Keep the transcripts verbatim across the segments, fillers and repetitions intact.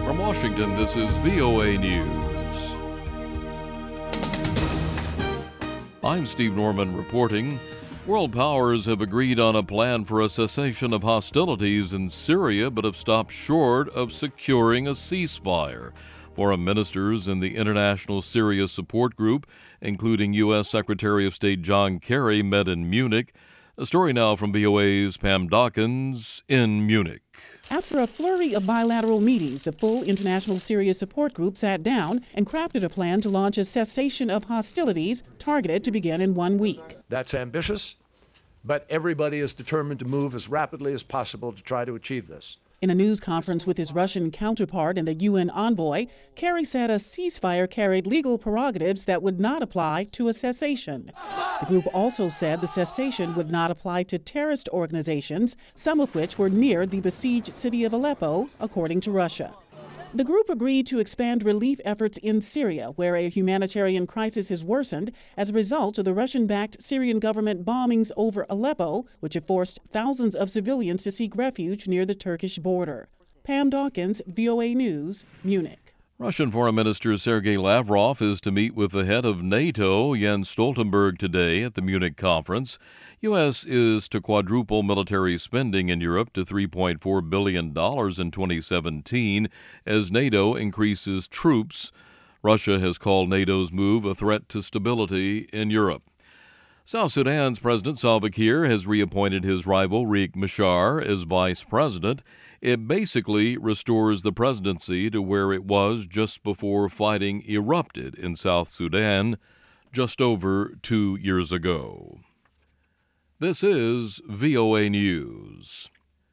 From Washington, this is V O A News. I'm Steve Norman reporting. World powers have agreed on a plan for a cessation of hostilities in Syria, but have stopped short of securing a ceasefire. Foreign ministers in the International Syria Support Group, including U S Secretary of State John Kerry, met in Munich. A story now from V O A's Pam Dawkins in Munich. After a flurry of bilateral meetings, the full International Syria Support Group sat down and crafted a plan to launch a cessation of hostilities targeted to begin in one week. That's ambitious, but everybody is determined to move as rapidly as possible to try to achieve this. In a news conference with his Russian counterpart and the U N envoy, Kerry said a ceasefire carried legal prerogatives that would not apply to a cessation. The group also said the cessation would not apply to terrorist organizations, some of which were near the besieged city of Aleppo, according to Russia. The group agreed to expand relief efforts in Syria, where a humanitarian crisis has worsened as a result of the Russian-backed Syrian government bombings over Aleppo, which have forced thousands of civilians to seek refuge near the Turkish border. Pam Dawkins, V O A News, Munich. Russian Foreign Minister Sergei Lavrov is to meet with the head of NATO, Jens Stoltenberg, today at the Munich conference. U S is to quadruple military spending in Europe to three point four billion dollars in twenty seventeen as NATO increases troops. Russia has called NATO's move a threat to stability in Europe. South Sudan's President Salva Kiir has reappointed his rival Riek Machar as vice president. It basically restores the presidency to where it was just before fighting erupted in South Sudan just over two years ago. This is V O A News.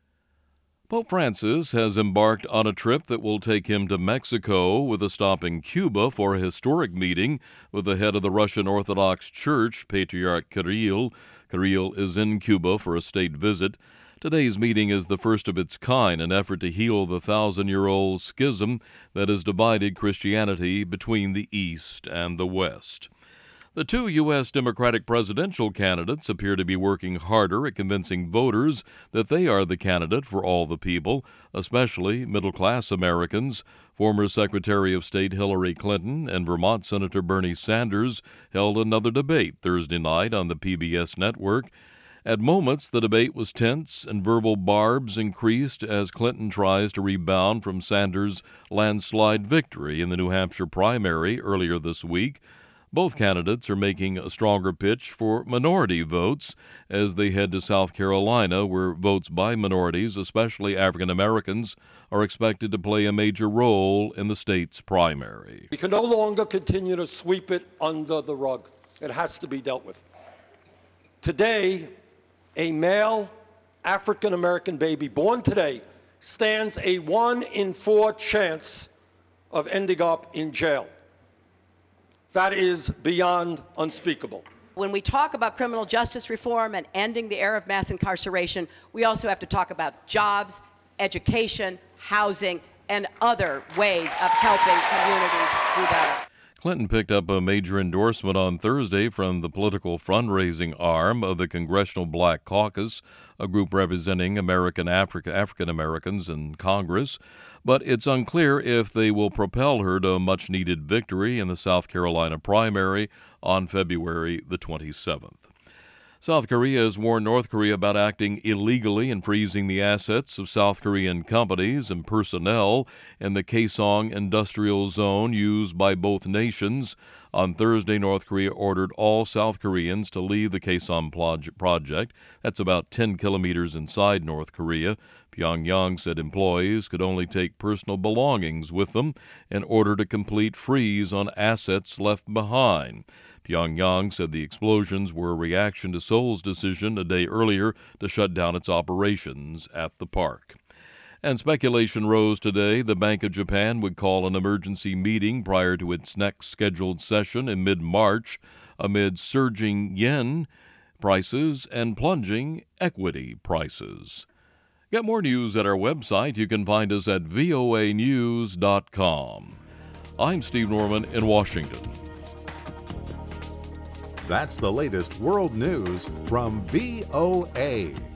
Pope Francis has embarked on a trip that will take him to Mexico with a stop in Cuba for a historic meeting with the head of the Russian Orthodox Church, Patriarch Kirill. Kirill is in Cuba for a state visit. Today's meeting is the first of its kind, an effort to heal the thousand-year-old schism that has divided Christianity between the East and the West. The two U S Democratic presidential candidates appear to be working harder at convincing voters that they are the candidate for all the people, especially middle-class Americans. Former Secretary of State Hillary Clinton and Vermont Senator Bernie Sanders held another debate Thursday night on the P B S network. At moments, the debate was tense and verbal barbs increased as Clinton tries to rebound from Sanders' landslide victory in the New Hampshire primary earlier this week. Both candidates are making a stronger pitch for minority votes as they head to South Carolina, where votes by minorities, especially African Americans, are expected to play a major role in the state's primary. We can no longer continue to sweep it under the rug. It has to be dealt with. Today, a male African American baby born today stands a one in four chance of ending up in jail. That is beyond unspeakable. When we talk about criminal justice reform and ending the era of mass incarceration, we also have to talk about jobs, education, housing, and other ways of helping communities do better. Clinton picked up a major endorsement on Thursday from the political fundraising arm of the Congressional Black Caucus, a group representing American Africa, African Americans in Congress. But it's unclear if they will propel her to a much-needed victory in the South Carolina primary on February the twenty-seventh. South Korea has warned North Korea about acting illegally and freezing the assets of South Korean companies and personnel in the Kaesong industrial zone used by both nations. On Thursday, North Korea ordered all South Koreans to leave the Kaesong project. That's about ten kilometers inside North Korea. Pyongyang said employees could only take personal belongings with them in order to complete freeze on assets left behind. Pyongyang said the explosions were a reaction to Seoul's decision a day earlier to shut down its operations at the park. And speculation rose today the Bank of Japan would call an emergency meeting prior to its next scheduled session in mid-March amid surging yen prices and plunging equity prices. Get more news at our website. You can find us at V O A news dot com. I'm Steve Norman in Washington. That's the latest world news from V O A.